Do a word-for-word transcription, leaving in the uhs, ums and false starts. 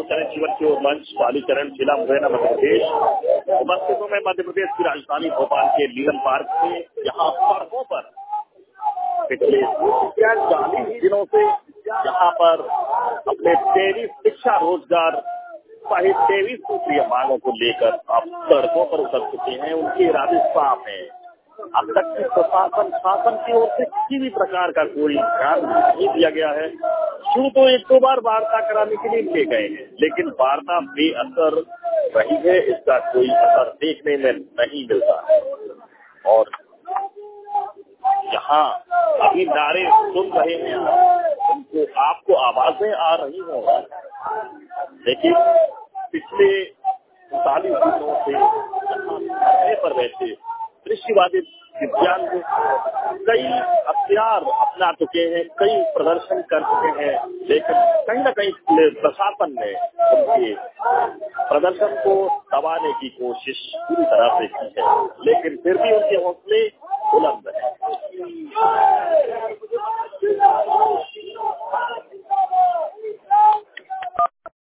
जनजीवन की ओर मंच, कालीचरण, जिला मुरैना, मध्य प्रदेश। उपस्थित हूँ मैं मध्य प्रदेश की राजधानी भोपाल के लीलन पार्क में। यहाँ सड़कों पर पिछले चालीस दिनों से यहाँ पर अपने तेईस शिक्षा, रोजगार सहित तेईस सूत्रीय मांगों को लेकर अब सड़कों पर उतर चुके हैं। उनके इरादे साफ हैं। अब तक की प्रशासन शासन की ओर से किसी भी प्रकार का कोई ध्यान नहीं दिया गया है। शुरू तो एक दो बार वार्ता कराने के लिए ले गए हैं, लेकिन वार्ता बेअसर रही है। इसका कोई असर देखने में नहीं मिलता है। और यहाँ अभी नारे सुन रहे हैं, उनको आपको आवाजें आ रही होंगी, लेकिन पिछले चालीस दिनों से यहाँ पर बैठे दृष्टिवादी दिव्यांग कई हथियार अपना चुके हैं, कई प्रदर्शन कर चुके हैं, लेकिन कहीं न कहीं प्रशासन ने उनके प्रदर्शन को दबाने की कोशिश पूरी तरह से की है, लेकिन फिर भी उनके हौसले बुलंद है।